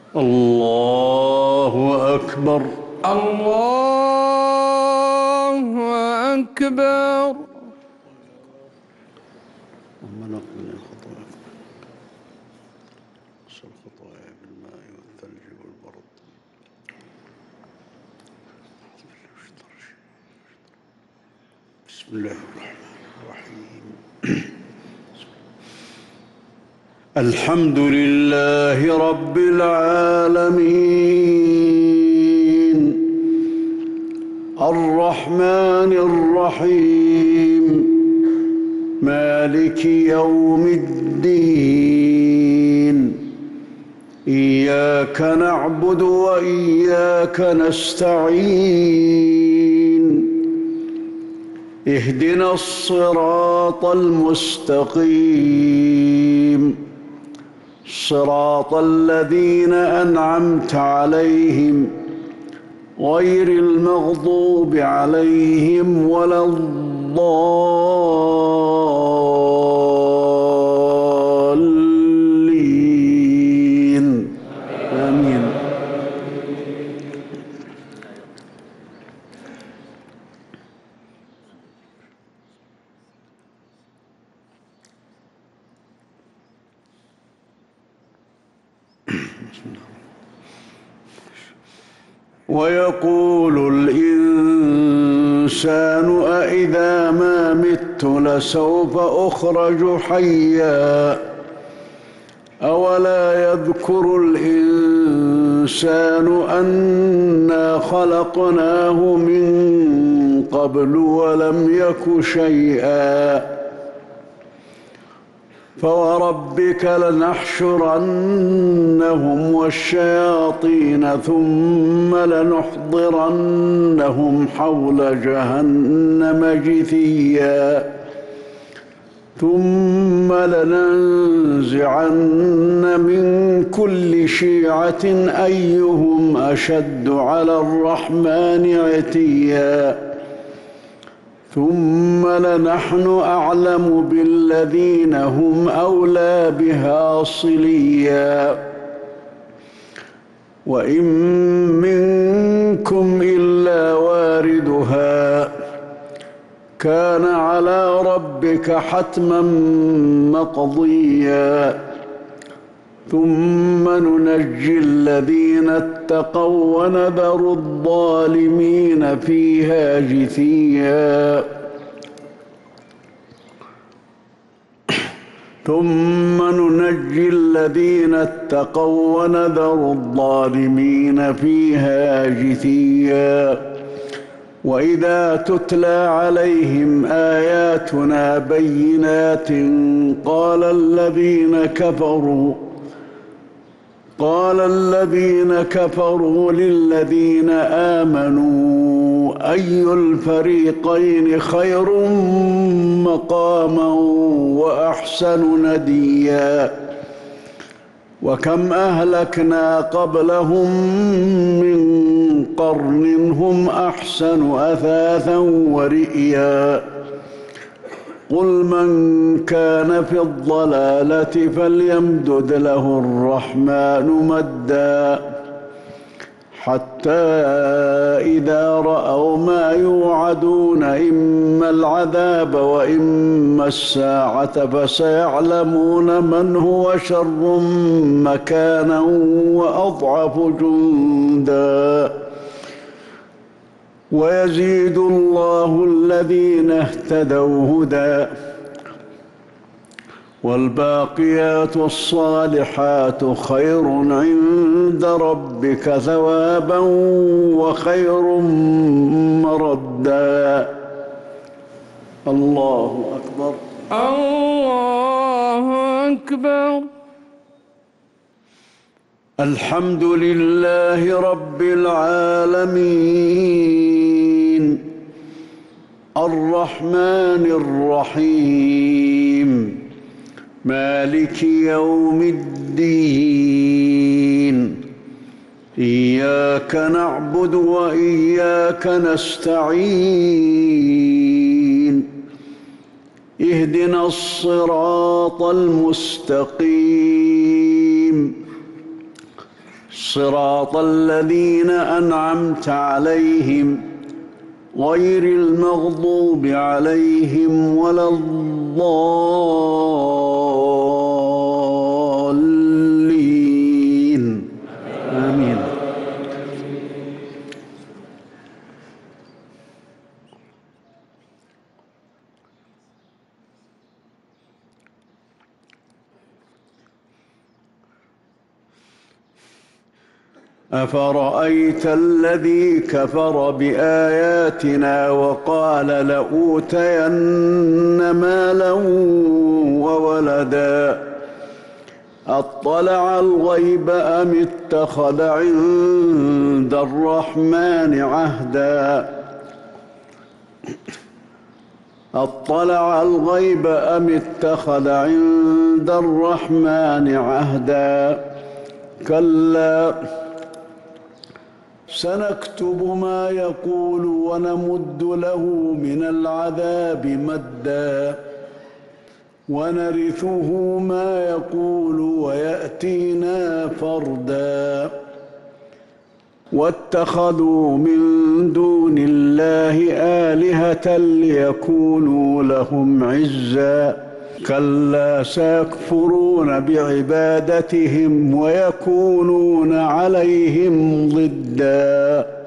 الله أكبر. الله أكبر. اللهم نقل الخطايا غسل الخطايا بالماء والثلج والبرد. بسم الله الرحمن الرحيم. الحمد لله رب العالمين الرحمن الرحيم مالك يوم الدين إياك نعبد وإياك نستعين اهدنا الصراط المستقيم صراط الذين أنعمت عليهم غير المغضوب عليهم ولا الضالين آمين. ويقول الإنسان أإذا ما مت لسوف أخرج حيا أولا يذكر الإنسان أنا خلقناه من قبل ولم يك شيئا فوربك لنحشرنهم والشياطين ثم لنحضرنهم حول جهنم جثيا ثم لننزعن من كل شيعة أيهم أشد على الرحمن عتيا ثم لنحن أعلم بالذين هم أولى بها صليا وإن منكم إلا واردها كان على ربك حتما مقضيا ثم ننجي الذين اتقوا ونذر الظالمين فيها جثيا ثم ننجي الذين اتقوا ونذر الظالمين فيها جثيا وإذا تتلى عليهم آياتنا بينات قال الذين كفروا للذين آمنوا أي الفريقين خير مقاما وأحسن نديا وكم أهلكنا قبلهم من قرن هم أحسن أثاثا ورئيا قل من كان في الضلالة فليمدد له الرحمن مدا حتى إذا رأوا ما يوعدون إما العذاب وإما الساعة فسيعلمون من هو شر مكانا وأضعف جندا ويزيد الله الذين اهتدوا هدى والباقيات الصالحات خير عند ربك ثوابا وخير مردا. الله أكبر. الله أكبر. الحمد لله رب العالمين الرحمن الرحيم مالك يوم الدين إياك نعبد وإياك نستعين اهدنا الصراط المستقيم صراط الذين أنعمت عليهم غير المغضوب عليهم ولا الضالين آمين. أفرأيت الذي كفر بآياتنا وقال لأوتين مالا وولدا أطلع الغيب أم اتخذ عند الرحمن عهدا أطلع الغيب أم اتخذ عند الرحمن عهدا كلا سنكتب ما يقول ونمد له من العذاب مدا ونرثه ما يقول ويأتينا فردا واتخذوا من دون الله آلهة ليكونوا لهم عزا كلا سيكفرون بعبادتهم ويكونون عليهم ضدا